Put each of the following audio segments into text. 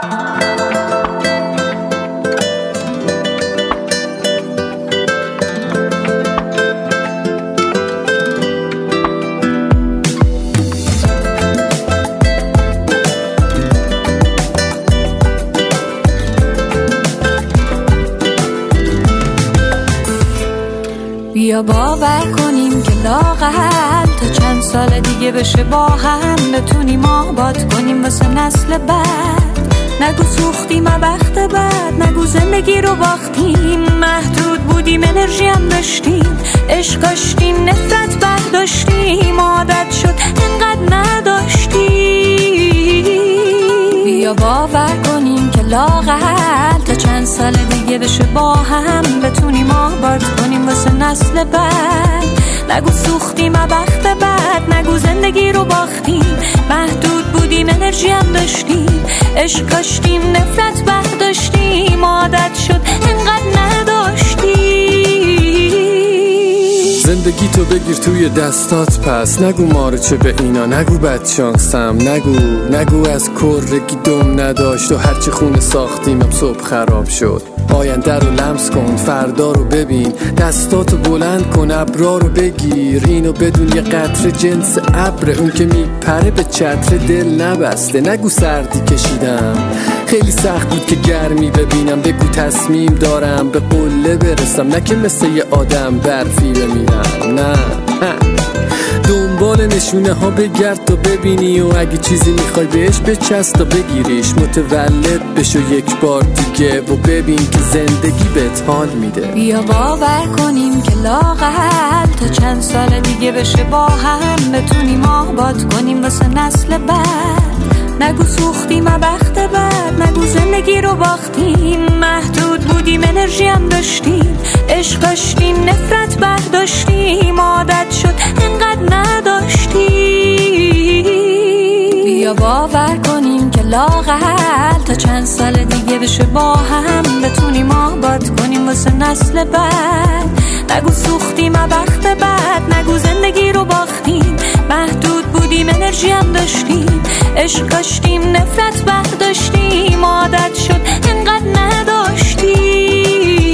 بیا باور کنیم که لااقل تا چند سال دیگه بشه با هم بتونیم آباد کنیم واسه نسل بعد. نگو سوختیم بخت بعد، نگو زندگی رو باختیم. محدود بودیم انرژی هم داشتیم، عشق داشتیم نفرت برداشتیم. عادت شد انقدر نداشتیم. بیا باور کنیم که لااقل تا چند سال دیگه بشه با هم بتونیم آباد کنیم واسه نسل بعد. نگو سوختیم بخت بعد، نگو زندگی رو باختیم. محدود بودیم انرژی هم داشتیم، عشق داشتیم نفرت برداشتیم. عادت شد انقدر نداشتیم. زندگی تو بگیر توی دستات پس، نگو مارو چه به اینا، نگو بدشانسم، نگو از کرگی دم نداشت و هرچی خونه ساختیمم صبح خراب شد. آینده رو لمس کن، فردا رو ببین، دستاتو بلند کن، ابرا رو بگیر. اینو بدون یه قطره جنس ابر، اون که میپره به چتر دل نبسته. نگو سردی کشیدم، خیلی سخت بود که گرمی ببینم. بگو تصمیم دارم به قله برسم، نه که مثل یه آدم برفی بمیرم. نه دنبال نشونه ها بگرد تا ببینی، و اگه چیزی میخوای بهش بچست تا بگیریش. متولد بشو یک بار دیگه و ببین که زندگی بهت حال میده. بیا باور کنیم که لااقل تا چند سال دیگه بشه با هم بتونیم آباد کنیم واسه نسل بعد. نگو سوختیم بخت بعد، نگو زندگی رو باختیم. محدود بودیم انرژی هم داشتیم، عشق داشتیم نفرت برداشتیم. عادت شد انقدر نداشتیم. بیا باور کنیم که لااقل تا چند سال دیگه بشه با هم بتونیم آباد کنیم واسه نسل بعد. نگو سوختیم بخت بعد، نگو زندگی رو باختیم. محدود بودیم انرژی هم داشتیم، عشق داشتیم نفرت برداشتیم. عادت شد انقدر نداشتیم.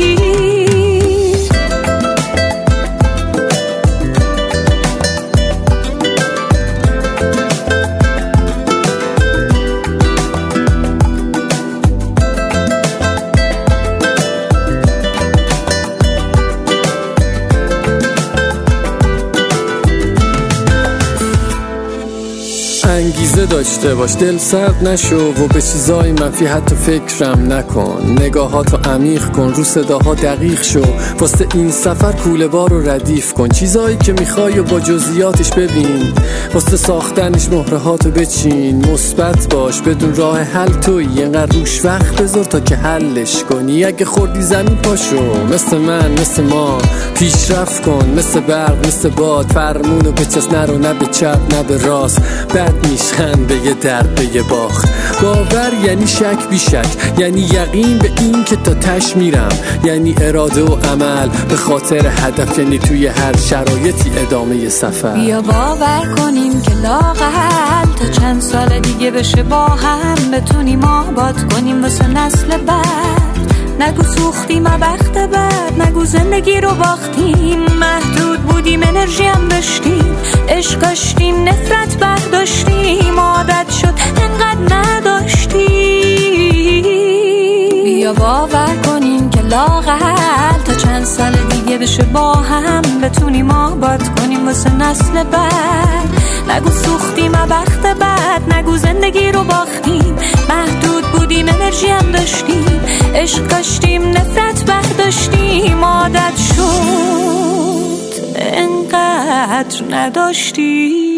انگیزه داشته باش، دل سرد نشو و به چیزای منفی حتی فکرم نکن. نگاهاتو عمیق کن، رو صداها دقیق شو. واسه این سفر کوله بار رو ردیف کن. چیزایی که میخوای و با جزئیاتش ببین، واسه ساختنش مهره هاتو بچین. مثبت باش، بدون راه حل تویی، اینقدر روش وقت بذار تا که حلش کنی. اگه خوردی زمین پاشو، مثل من مثل ما پیشرفت کن. مثل برق مثل باد، فرمونو بچست، نرو نه به چپ نه به راست. بد میشخند به یه درد به یه باخت. باور یعنی شک بی شک، یعنی یقین به این که تا تش میرم. یعنی اراده و عمل به خاطر هدف، یعنی توی هر شرایطی ادامه سفر. بیا باور کنیم که لااقل تا چند سال دیگه بشه با هم بتونیم آباد کنیم واسه نسل بعد. نگو سوختیم بخت بعد، نگو زندگی رو باختیم. محدود بودیم انرژی هم داشتیم، عشق داشتیم نفرت برداشتیم. عادت شد انقدر نداشتیم. بیا باور کنیم که لااقل تا چند سال دیگه بشه با هم بتونیم آباد کنیم واسه نسل بعد. نگو سوختیم بخت بعد، نگو زندگی رو باختیم. محدود بودیم انرژی هم داشتیم، عشق داشتیم نفرت برداشتیم. عادت شد انقدر نداشتیم.